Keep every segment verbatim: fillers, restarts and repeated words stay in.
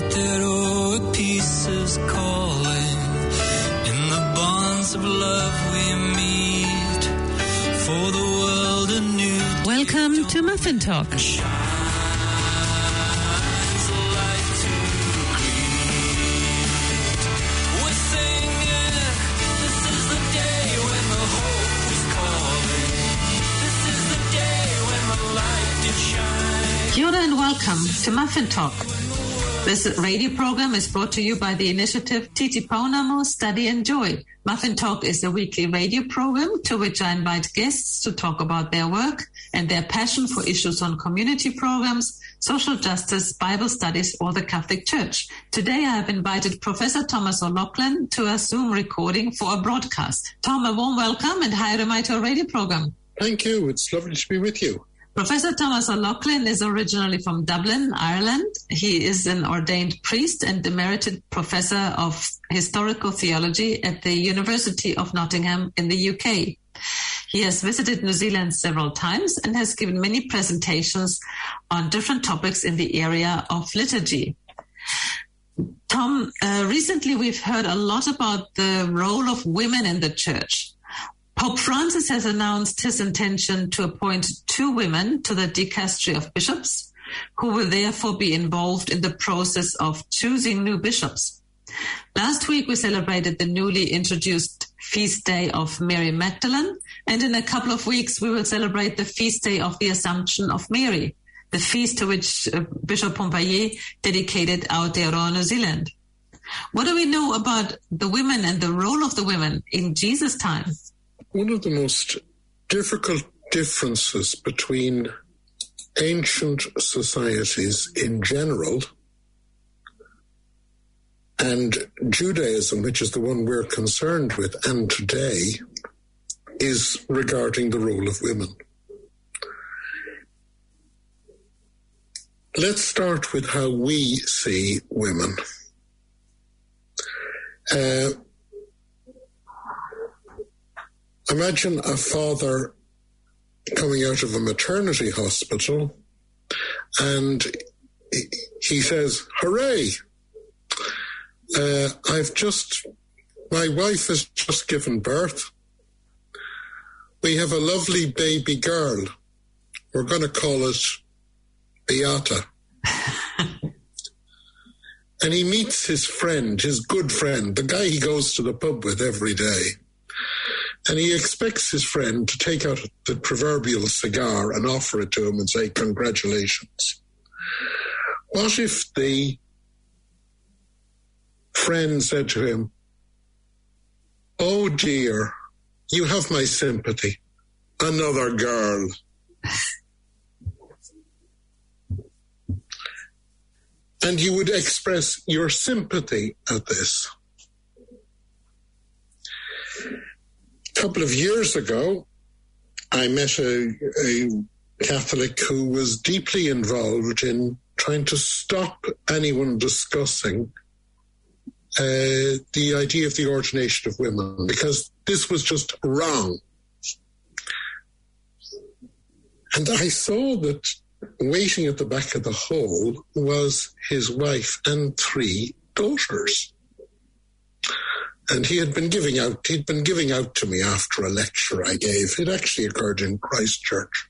heart that o'er pieces calling. In the bonds of love we meet, for the world anew. Welcome to Muffin Talk. Kia ora and welcome to Muffin Talk. This radio program is brought to you by the initiative Titi Paunamu Study and Joy. Muffin Talk is a weekly radio program to which I invite guests to talk about their work and their passion for issues on community programs, social justice, Bible studies, or the Catholic Church. Today I have invited Professor Thomas O'Loughlin to a Zoom recording for a broadcast. Tom, a warm welcome and hi to our radio program. Thank you. It's lovely to be with you. Professor Thomas O'Loughlin is originally from Dublin, Ireland. He is an ordained priest and emeritus professor of historical theology at the University of Nottingham in the U K. He has visited New Zealand several times and has given many presentations on different topics in the area of liturgy. Tom, uh, recently we've heard a lot about the role of women in the church. Pope Francis has announced his intention to appoint two women to the dicastery of bishops, who will therefore be involved in the process of choosing new bishops. Last week, we celebrated the newly introduced feast day of Mary Magdalene, and in a couple of weeks, we will celebrate the feast day of the Assumption of Mary, the feast to which uh, Bishop Pompallier dedicated Aotearoa, New Zealand. What do we know about the women and the role of the women in Jesus' time? One of the most difficult differences between ancient societies in general and Judaism, which is the one we're concerned with, and today, is regarding the role of women. Let's start with how we see women. Uh, Imagine a father coming out of a maternity hospital and he says, hooray, uh, I've just, my wife has just given birth. We have a lovely baby girl. We're going to call it Beata. And he meets his friend, his good friend, the guy he goes to the pub with every day. And he expects his friend to take out the proverbial cigar and offer it to him and say, congratulations. What if the friend said to him, oh dear, you have my sympathy, another girl. And you would express your sympathy at this. A couple of years ago, I met a, a Catholic who was deeply involved in trying to stop anyone discussing uh, the idea of the ordination of women, because this was just wrong. And I saw that waiting at the back of the hall was his wife and three daughters. And he had been giving out, he'd been giving out to me after a lecture I gave. It actually occurred in Christchurch.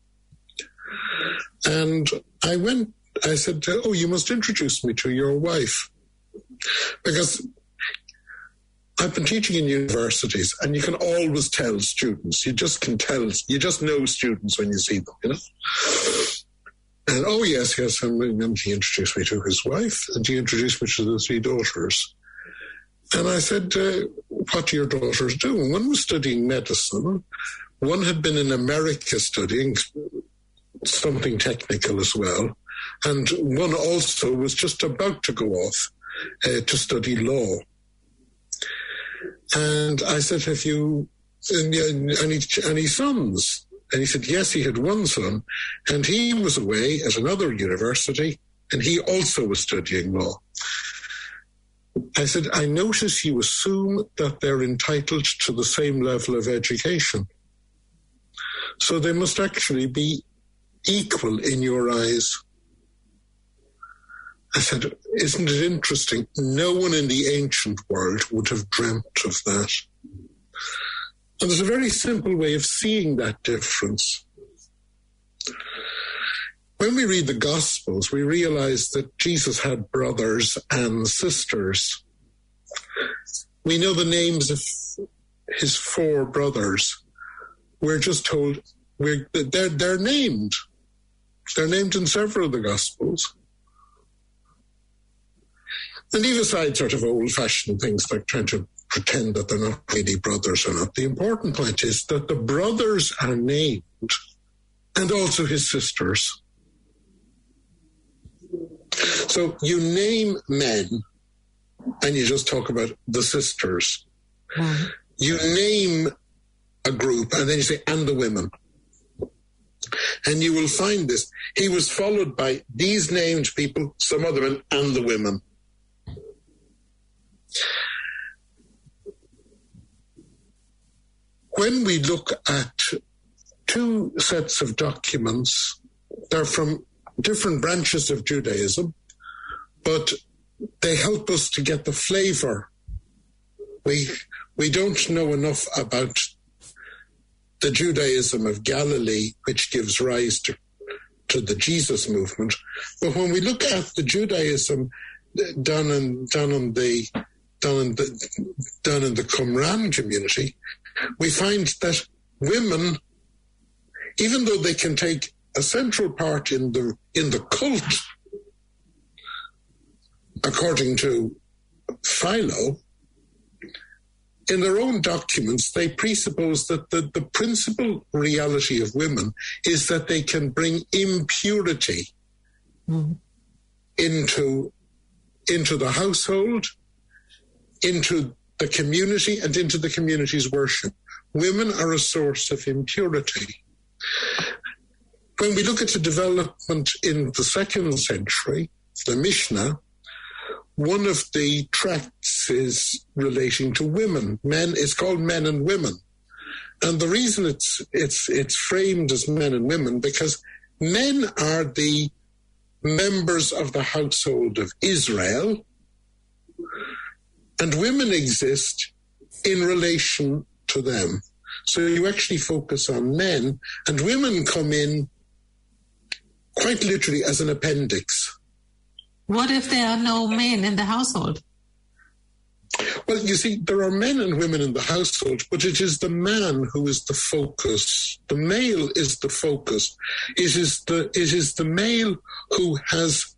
And I went, I said, oh, you must introduce me to your wife. Because I've been teaching in universities and you can always tell students, you just can tell, you just know students when you see them, you know. And oh, yes, yes, and, and he introduced me to his wife and he introduced me to the three daughters. And I said, uh, what do your daughters do? And one was studying medicine. One had been in America studying something technical as well. And one also was just about to go off uh, to study law. And I said, have you any, any sons? And he said, yes, he had one son. And he was away at another university, and he also was studying law. I said, I notice you assume that they're entitled to the same level of education. So they must actually be equal in your eyes. I said, isn't it interesting? No one in the ancient world would have dreamt of that. And there's a very simple way of seeing that difference. When we read the Gospels, we realize that Jesus had brothers and sisters. We know the names of his four brothers. We're just told we're, they're, they're named. They're named in several of the Gospels. And leave aside sort of old-fashioned things like trying to pretend that they're not really brothers or not. The important point is that the brothers are named, and also his sisters. So you name men, and you just talk about the sisters. Mm-hmm. You name a group, and then you say, and the women. And you will find this. He was followed by these named people, some other men, and the women. When we look at two sets of documents, they're from different branches of Judaism, but they help us to get the flavor. We we don't know enough about the Judaism of Galilee, which gives rise to, to the Jesus movement. But when we look at the Judaism done in down in the down in the down in the Qumran community, we find that women, even though they can take a central part in the in the cult, according to Philo, in their own documents, they presuppose that the, the principal reality of women is that they can bring impurity mm. into, into the household, into the community, and into the community's worship. Women are a source of impurity. When we look at the development in the second century, the Mishnah, one of the tracts is relating to women. Men, it's called Men and Women. And the reason it's it's it's framed as men and women, because men are the members of the household of Israel, and women exist in relation to them. So you actually focus on men, and women come in quite literally as an appendix. What if there are no men in the household? Well, you see, there are men and women in the household, but it is the man who is the focus. The male is the focus. It is the, it is the male who has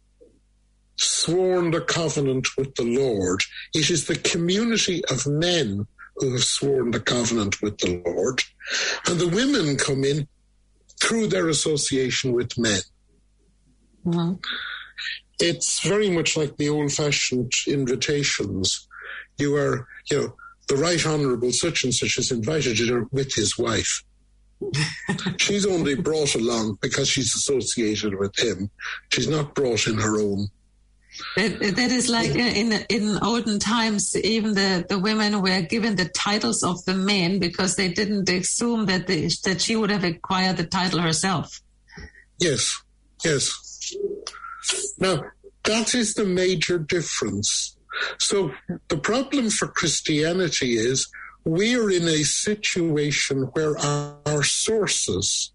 sworn the covenant with the Lord. It is the community of men who have sworn the covenant with the Lord. And the women come in through their association with men. Mm-hmm. It's very much like the old-fashioned invitations. You are, you know, the Right Honourable such and such has invited you with his wife. She's only brought along because she's associated with him. She's not brought in her own. That, that is like in in olden times, even the, the women were given the titles of the men because they didn't assume that they, that she would have acquired the title herself. Yes, yes. Now, that is the major difference. So the problem for Christianity is we're in a situation where our, our sources,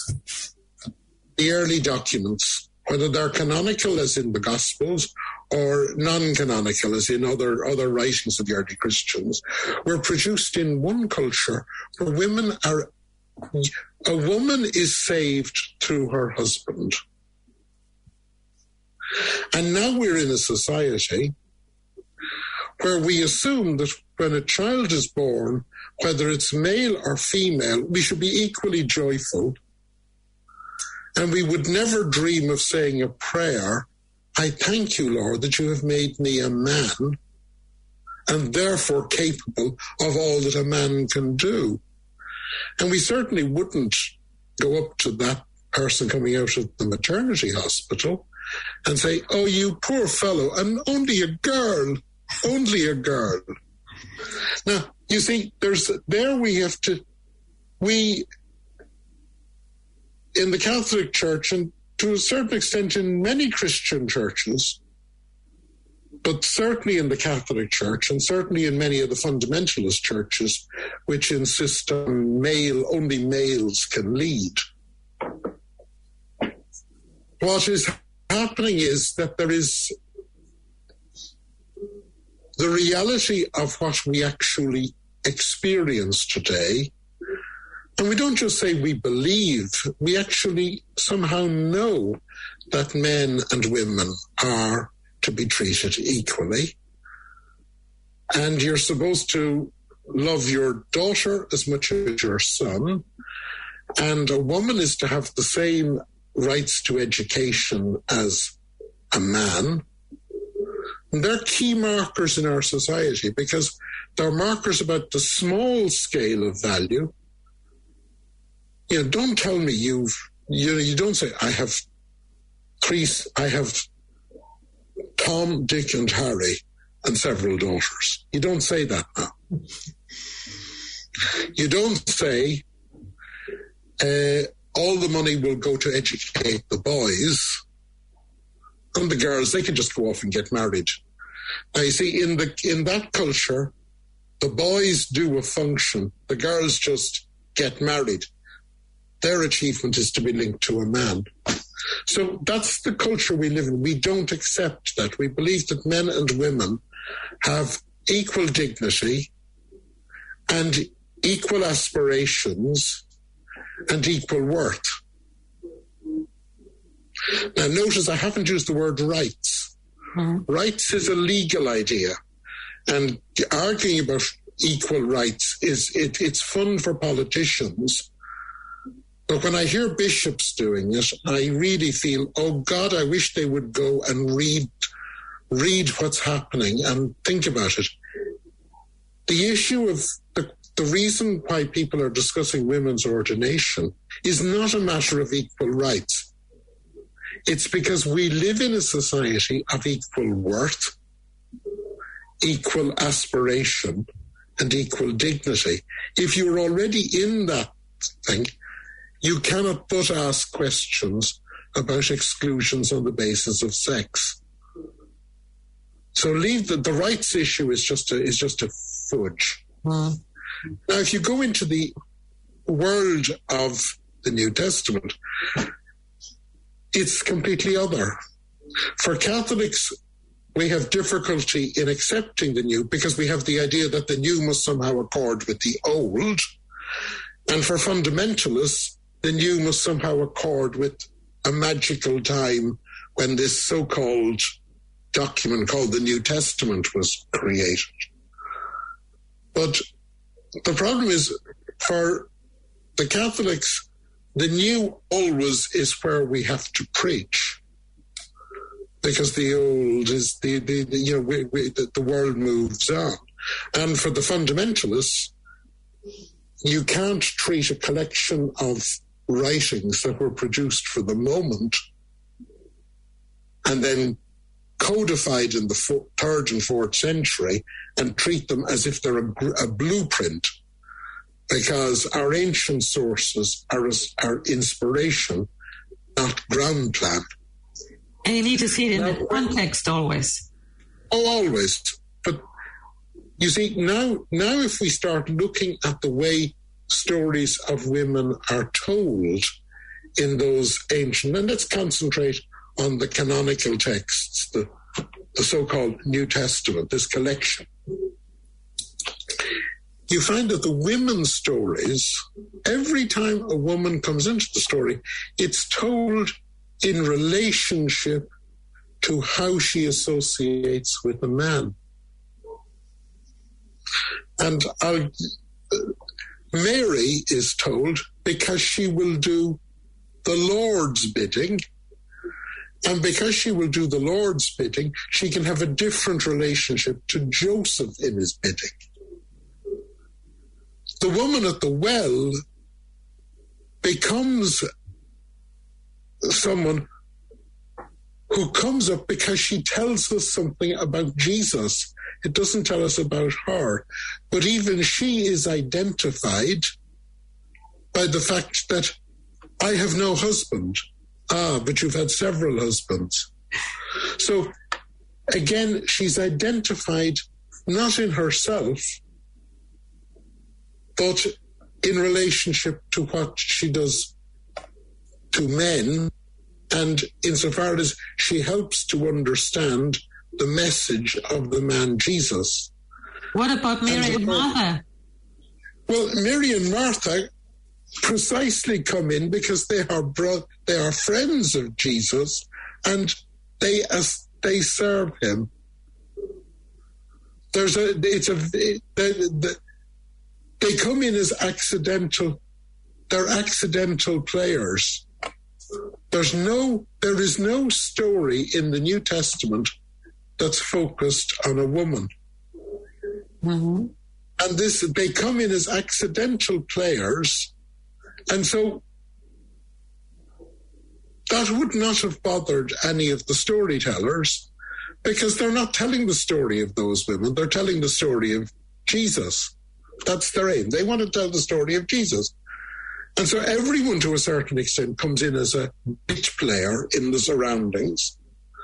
the early documents, whether they're canonical as in the Gospels or non-canonical as in other, other writings of the early Christians, were produced in one culture where women are, a woman is saved through her husband. And now we're in a society where we assume that when a child is born, whether it's male or female, we should be equally joyful. And we would never dream of saying a prayer, I thank you, Lord, that you have made me a man and therefore capable of all that a man can do. And we certainly wouldn't go up to that person coming out of the maternity hospital and say, oh, you poor fellow, and only a girl, only a girl. Now, you see, there's there we have to, we, in the Catholic Church, and to a certain extent in many Christian churches, but certainly in the Catholic Church and certainly in many of the fundamentalist churches, which insist on male, only males can lead. What is happening is that there is the reality of what we actually experience today. And we don't just say we believe, we actually somehow know that men and women are to be treated equally. And you're supposed to love your daughter as much as your son. And a woman is to have the same rights to education as a man. And they're key markers in our society because they're markers about the small scale of value. You know, don't tell me you've, you know, you don't say, I have three, I have Tom, Dick, and Harry, and several daughters. You don't say that now. You don't say, uh, all the money will go to educate the boys, and the girls, they can just go off and get married. Now, you see, in the in that culture, the boys do a function, the girls just get married. Their achievement is to be linked to a man. So that's the culture we live in. We don't accept that. We believe that men and women have equal dignity and equal aspirations and equal worth. Now, notice I haven't used the word rights. Mm-hmm. Rights is a legal idea. And arguing about equal rights, is it, it's fun for politicians. But when I hear bishops doing it, I really feel, oh God, I wish they would go and read read what's happening and think about it. The issue of the, the reason why people are discussing women's ordination is not a matter of equal rights. It's because we live in a society of equal worth, equal aspiration, and equal dignity. If you're already in that thing, you cannot but ask questions about exclusions on the basis of sex. So leave the, the rights issue is just a, is just a fudge. Mm. Now, if you go into the world of the New Testament, it's completely other. For Catholics, we have difficulty in accepting the new because we have the idea that the new must somehow accord with the old. And for fundamentalists, the new must somehow accord with a magical time when this so-called document called the New Testament was created. But the problem is, for the Catholics, the new always is where we have to preach, because the old is the, the, the you know, we, we, the, the world moves on. And for the fundamentalists, you can't treat a collection of writings that were produced for the moment and then codified in the four, third and fourth century and treat them as if they're a, a blueprint, because our ancient sources are, are inspiration, not ground plan. And you need to see it in now, the context always. Oh, always. But you see, now, now if we start looking at the way stories of women are told in those ancient, and let's concentrate on the canonical texts, the, the so-called New Testament, this collection, you find that the women's stories, every time a woman comes into the story, it's told in relationship to how she associates with a man. And I'll, Mary is told because she will do the Lord's bidding, and because she will do the Lord's bidding, she can have a different relationship to Joseph in his bidding. The woman at the well becomes someone who comes up because she tells us something about Jesus. It doesn't tell us about her. But even she is identified by the fact that I have no husband. Ah, but you've had several husbands. So again, she's identified not in herself, but in relationship to what she does to men, and insofar as she helps to understand the message of the man Jesus. What about Mary and, and Martha? Well, Mary and Martha precisely come in because they are bro- they are friends of Jesus, and they as they serve him. There's a it's a they, they, they come in as accidental. They're accidental players. There's no there is no story in the New Testament that's focused on a woman. Mm-hmm. And this they come in as accidental players. And so that would not have bothered any of the storytellers, because they're not telling the story of those women. They're telling the story of Jesus. That's their aim. They want to tell the story of Jesus. And so everyone, to a certain extent, comes in as a bit player in the surroundings.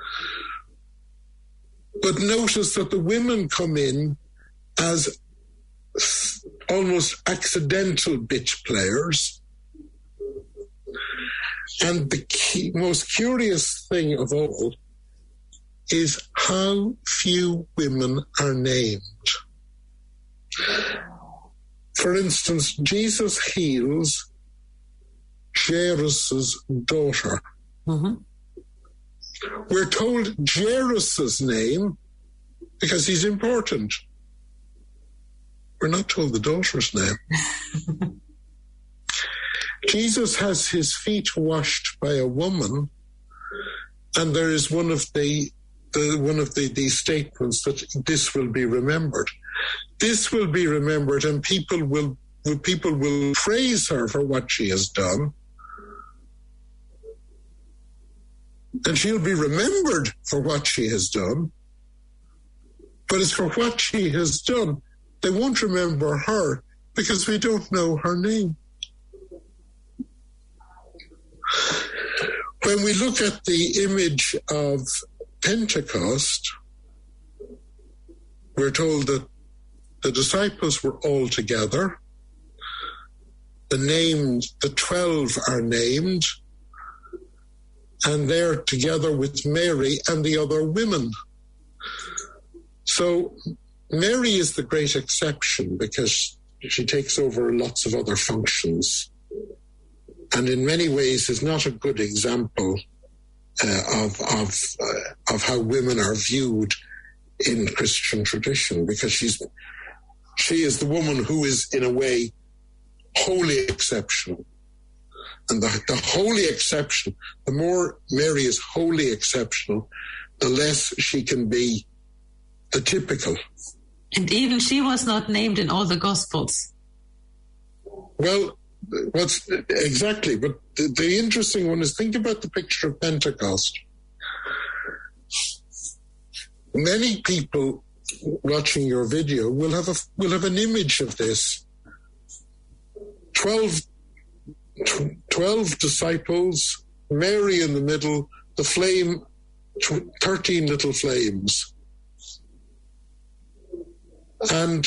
But notice that the women come in as almost accidental bit players. And the key, most curious thing of all is how few women are named. For instance, Jesus heals Jairus' daughter. Mm-hmm. We're told Jairus' name because he's important. We're not told the daughter's name. Jesus has his feet washed by a woman, and there is one of the, the one of the, the statements that this will be remembered. This will be remembered, and people will people will praise her for what she has done, and she'll be remembered for what she has done. But it's for what she has done. They won't remember her because we don't know her name. When we look at the image of Pentecost, we're told that the disciples were all together. The named, the twelve are named, and they're together with Mary and the other women. So Mary is the great exception because she takes over lots of other functions, and in many ways is not a good example uh, of of uh, of how women are viewed in Christian tradition, because she's she is the woman who is in a way wholly exceptional. And the, the wholly exception, the more Mary is wholly exceptional, the less she can be the typical. And even she was not named in all the Gospels. Well, what's exactly, but the, the interesting one is, think about the picture of Pentecost. Many people watching your video will have a will have an image of this. Twelve, tw- twelve disciples, Mary in the middle, the flame, tw- thirteen little flames. And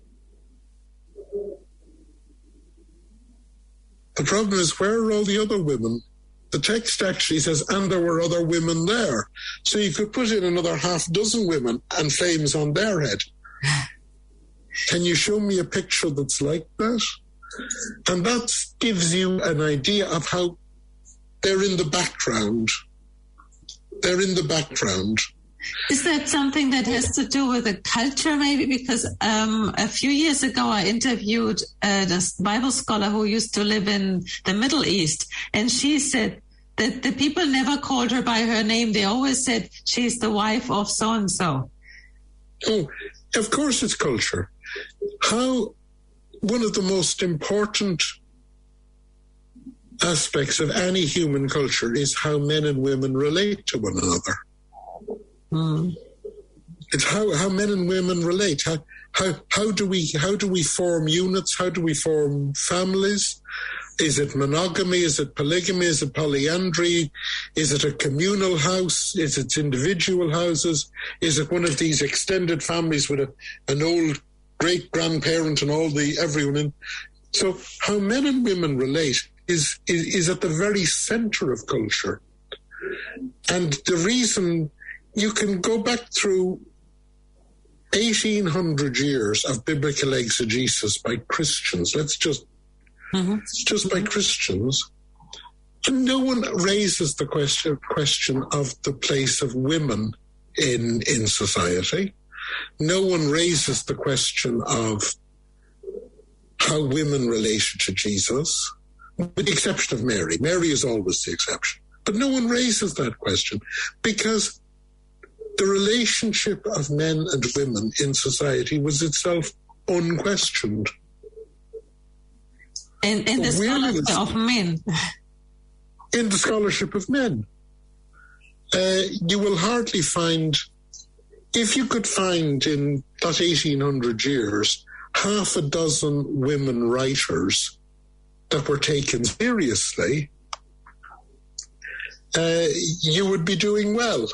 the problem is, where are all the other women? The text actually says, and there were other women there. So you could put in another half dozen women and flames on their head. Can you show me a picture that's like that? And that gives you an idea of how they're in the background. They're in the background. Is that something that has to do with the culture, maybe? Because um, a few years ago, I interviewed uh, this Bible scholar who used to live in the Middle East, and she said that the people never called her by her name. They always said she's the wife of so-and-so. Oh, of course it's culture. How one of the most important aspects of any human culture is how men and women relate to one another. Mm. It's how, how men and women relate. How, how how do we how do we form units? How do we form families? Is it monogamy? Is it polygamy? Is it polyandry? Is it a communal house? Is it individual houses? Is it one of these extended families with a, an old great-grandparent and all the everyone in? So how men and women relate is, is, is at the very center of culture. And the reason you can go back through eighteen hundred years of biblical exegesis by Christians, let's just, mm-hmm. just by Christians, and no one raises the question, question of the place of women in, in society. No one raises the question of how women related to Jesus, with the exception of Mary. Mary is always the exception. But no one raises that question because the relationship of men and women in society was itself unquestioned. In, in the scholarship of men. In the scholarship of men. Uh, you will hardly find, if you could find in that eighteen hundred years, half a dozen women writers that were taken seriously, uh, you would be doing well.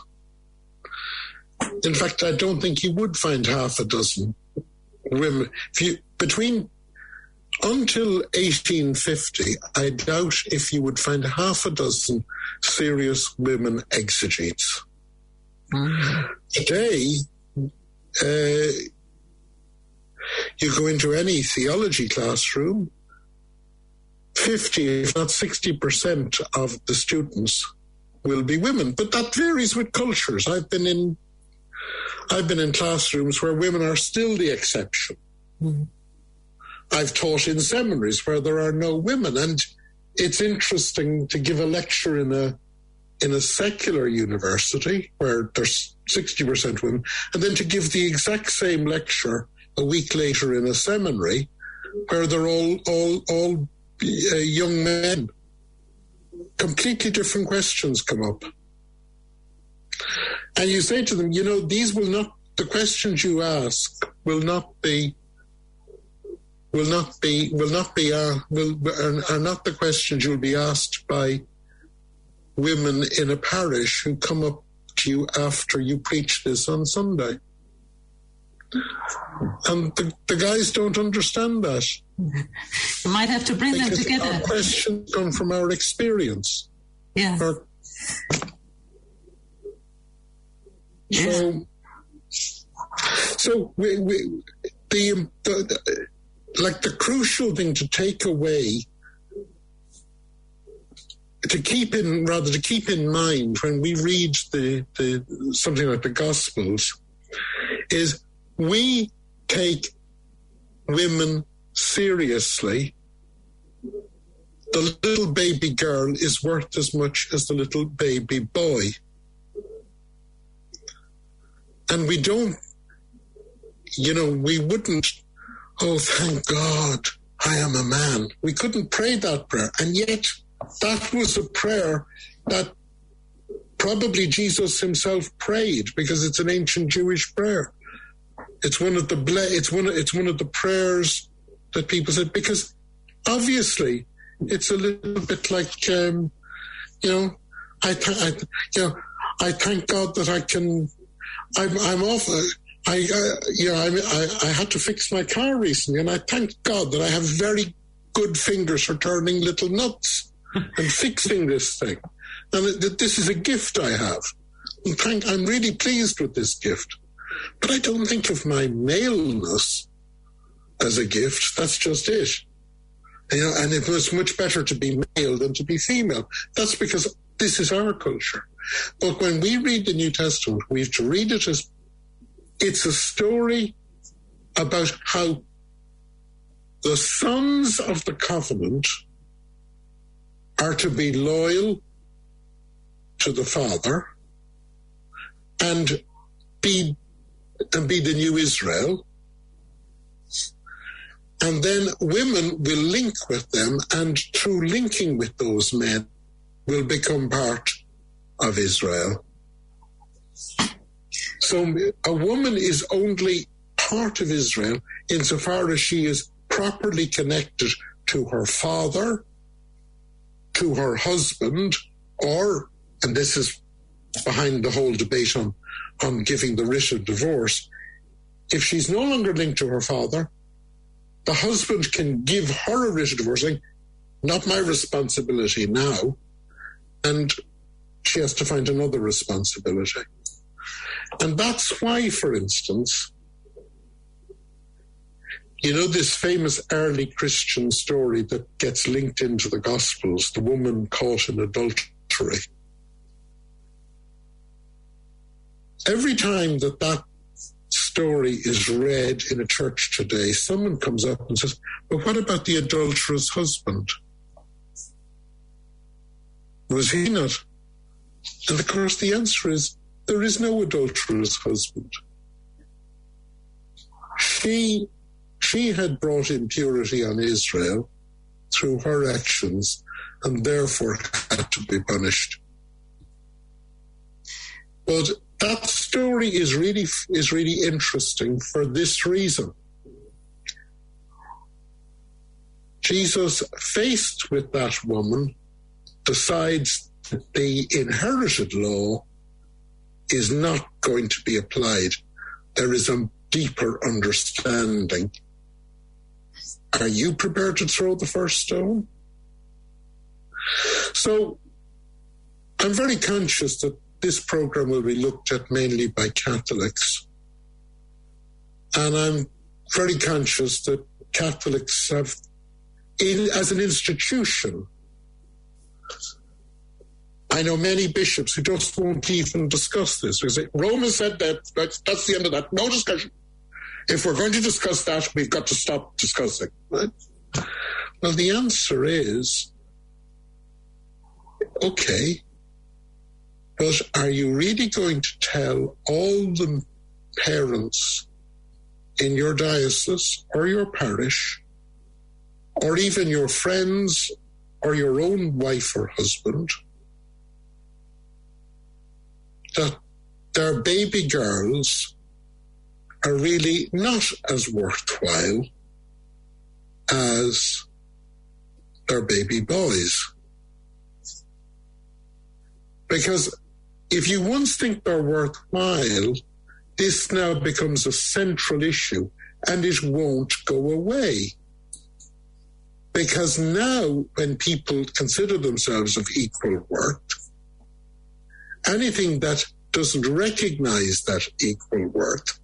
In fact, I don't think you would find half a dozen women. If you, between, until eighteen fifty, I doubt if you would find half a dozen serious women exegetes. Mm-hmm. Today, uh, you go into any theology classroom, fifty, if not sixty percent of the students will be women. But that varies with cultures. I've been in I've been in classrooms where women are still the exception. Mm-hmm. I've taught in seminaries where there are no women, and it's interesting to give a lecture in a in a secular university where there's sixty percent women, and then to give the exact same lecture a week later in a seminary where they're all all all uh, young men. Completely different questions come up. And you say to them, you know, these will not, the questions you ask will not be, will not be, will not be, uh, will, are, are not the questions you'll be asked by women in a parish who come up to you after you preach this on Sunday. And the, the guys don't understand that. You might have to bring because them together. Our questions come from our experience. Yeah. Our, yeah. So, so we, we, the, the, the like the crucial thing to take away, to keep in rather to keep in mind when we read the, the something like the Gospels, is we take women seriously. The little baby girl is worth as much as the little baby boy. And we don't, you know, we wouldn't, oh, thank God, I am a man. We couldn't pray that prayer. And yet that was a prayer that probably Jesus himself prayed, because it's an ancient Jewish prayer. It's one of the it's one of, it's one of the prayers that people said, because obviously it's a little bit like um, you know I, th- I you know I thank God that I can I'm I'm off I uh, you know I, I I had to fix my car recently, and I thank God that I have very good fingers for turning little nuts and fixing this thing, and that this is a gift I have. And thank I'm really pleased with this gift. But I don't think of my maleness as a gift. That's just it. You know, and it was much better to be male than to be female. That's because this is our culture. But when we read the New Testament, we have to read it as it's a story about how the sons of the covenant are to be loyal to the Father and be and be the new Israel. And then women will link with them, and through linking with those men will become part of Israel. So a woman is only part of Israel insofar as she is properly connected to her father to her husband, or, and this is behind the whole debate on, on giving the writ of divorce, if she's no longer linked to her father, the husband can give her a writ of divorce, saying, not my responsibility now, and she has to find another responsibility. And that's why, for instance, you know this famous early Christian story that gets linked into the Gospels, the woman caught in adultery. Every time that that story is read in a church today, someone comes up and says, but what about the adulterous husband? Was he not? And of course the answer is, there is no adulterous husband. She, she had brought impurity on Israel through her actions and therefore had to be punished. But that story is really, is really interesting for this reason. Jesus, faced with that woman, decides that the inherited law is not going to be applied. There is a deeper understanding. Are you prepared to throw the first stone? So I'm very conscious that this program will be looked at mainly by Catholics. And I'm very conscious that Catholics have, in, as an institution, I know many bishops who just won't even discuss this. We say, Rome has said that, that's, that's the end of that, no discussion. If we're going to discuss that, we've got to stop discussing. Right? Well, the answer is, okay, but are you really going to tell all the parents in your diocese or your parish, or even your friends or your own wife or husband, that their baby girls are really not as worthwhile as their baby boys? Because if you once think they're worthwhile, this now becomes a central issue and it won't go away. Because now when people consider themselves of equal worth, anything that doesn't recognize that equal worth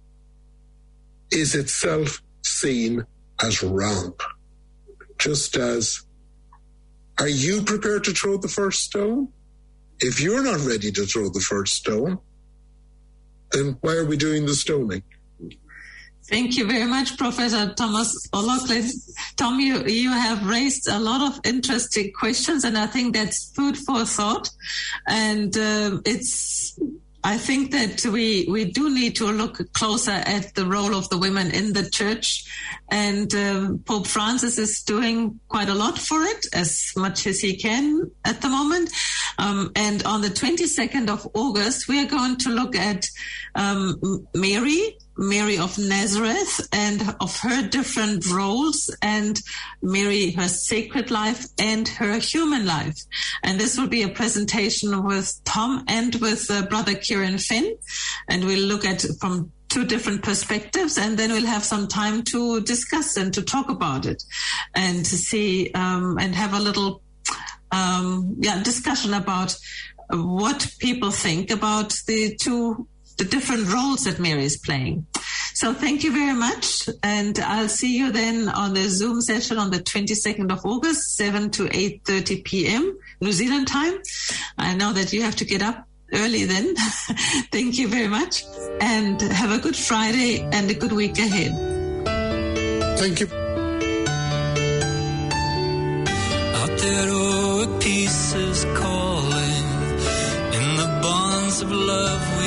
is itself seen as wrong. Just as, are you prepared to throw the first stone? If you're not ready to throw the first stone, then why are we doing the stoning? Thank you very much, Professor Thomas O'Loughlin. Tom, you, you have raised a lot of interesting questions, and I think that's food for thought. And uh, it's, I think that we, we do need to look closer at the role of the women in the church. And um, Pope Francis is doing quite a lot for it, as much as he can at the moment. Um, and on the twenty-second of August, we are going to look at um, Mary, Mary of Nazareth, and of her different roles, and Mary, her sacred life and her human life. And this will be a presentation with Tom and with uh, Brother Kieran Finn. And we'll look at it from two different perspectives, and then we'll have some time to discuss and to talk about it and to see um, and have a little um, yeah discussion about what people think about the two the different roles that Mary is playing. So thank you very much, and I'll see you then on the Zoom session on the twenty-second of August, seven to eight thirty p.m. New Zealand time. I know that you have to get up early then. Thank you very much, and have a good Friday and a good week ahead. Thank you. Out there over pieces calling in the bonds of love.